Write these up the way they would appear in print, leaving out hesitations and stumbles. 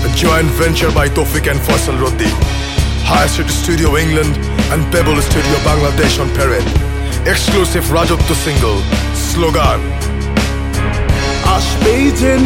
joint venture by Tawfiq and Faisal Roddi. High Street Studio England and Pebble Studio Bangladesh on parade. Exclusive Rajotto single, Slogan. আসবেই যেন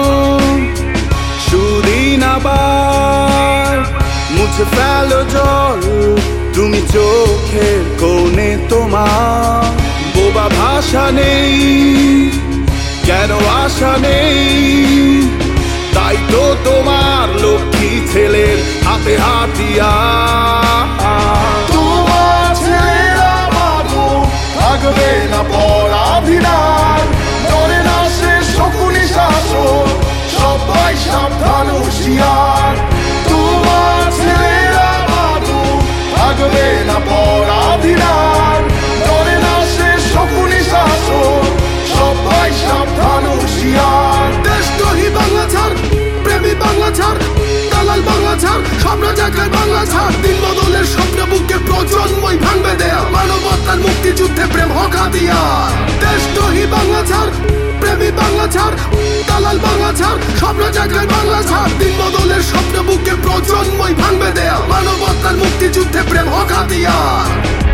সুদিন আবার মুছে ফেলো জল তুমি চোখের কোণে তোমার বোবা ভাষা নেই কেন আশা নেই তাই তো তোমার লক্ষ্মী ছেলের হাতে হাতিয়ার তোমার ছেলেরা মানো থাকবে না পরাধীনার ধরে না সে শকুনি শাসক সবাই সাবধান হুঁশিয়ার তোমার ছেলেরা মানো থাকবে না পরাধীনার ধরে না সে শকুনি শাসক সবাই সাবধান হুঁশিয়ার দেশদ্রোহী বাংলা ছাড় প্রেমী বাংলা ছাড় দালাল বাংলা ছাড় স্বপ্ন জায়গায় বাংলা ছাড় দিন বদলের স্বপ্ন বুকের প্রজন্মই ভাঙবে দেয়া মানবতার মুক্তিযুদ্ধে প্রেম হোক হাতিয়ার দেশদ্রোহী বাংলা ছাড় প্রেমী বাংলা ছাড় দালাল বাংলা ছাড় স্বপ্ন জায়গায় বাংলা ছাড় দিন বদলের স্বপ্ন বুকের প্রজন্মই ভাঙবে দেয়া মানবতার মুক্তিযুদ্ধে প্রেম হোক হাতিয়ার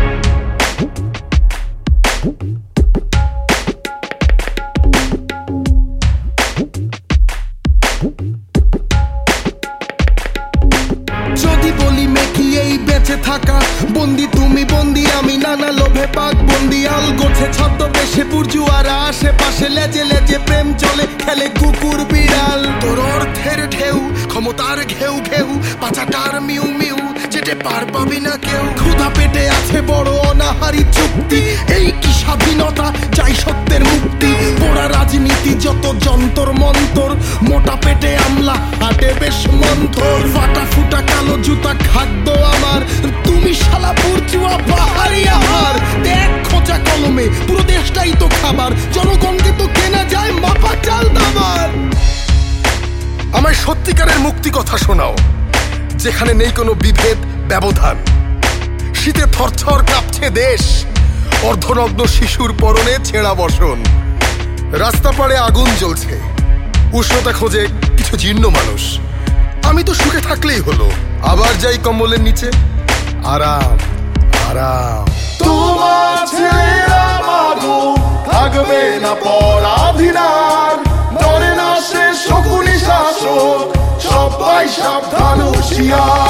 যদি বলি মেকি এই বেঁচে থাকা বন্দি তুমি বন্দি আমি নানা লোভে পাক বন্দিয়াল গোছে ছদ্মবেশে বুর্জুয়ারা আশেপাশে লেজে লেজে প্রেম চলে খেলে কুকুর বিড়াল তোর অর্থের ঢেউ ক্ষমতার ঘেউ ঘেউ পাচাটার মিউ মিউ যেতে পার পাবি না কেউ ক্ষুধা পেটে আছে বড় অনাহারি চুক্তি এই কি স্বাধীনতা চাই সত্যের মুক্তি পোড়া রাজনীতি যত যন্তর মন্তর মোটা পেটে আমলা হাটে বেশ মন্থর ফাটা ফুটা কালো জুতা খাদ্য আমার তুমি শালা বুর্জুয়া বাহারি আহার দেখ খোঁচা কলমে পুরো দেশটাই তো খাবার জনগণকে তো কেনা যায় মাপা চাল দাবার আমায় সত্যিকারের মুক্তি কথা শোনাও যেখানে নেই কোনো বিভেদ ব্যবধান শীতে থরথর কাঁপছে দেশ অর্ধনগ্ন শিশুর পরনে ছেঁড়া বসন রাস্তা পাড়ে আগুন জ্বলছে উষ্ণতা খোঁজে কিছু জীর্ণ মানুষ আমি তো সুখে থাকলেই হলো আবার যাই কম্বলের নিচে আরাম আরাম তোমার ছেলেরা মানো থাকবে না পরাধীনার ধরে না সে শকুনি শাসক সবাই সাবধান হুঁশিয়ার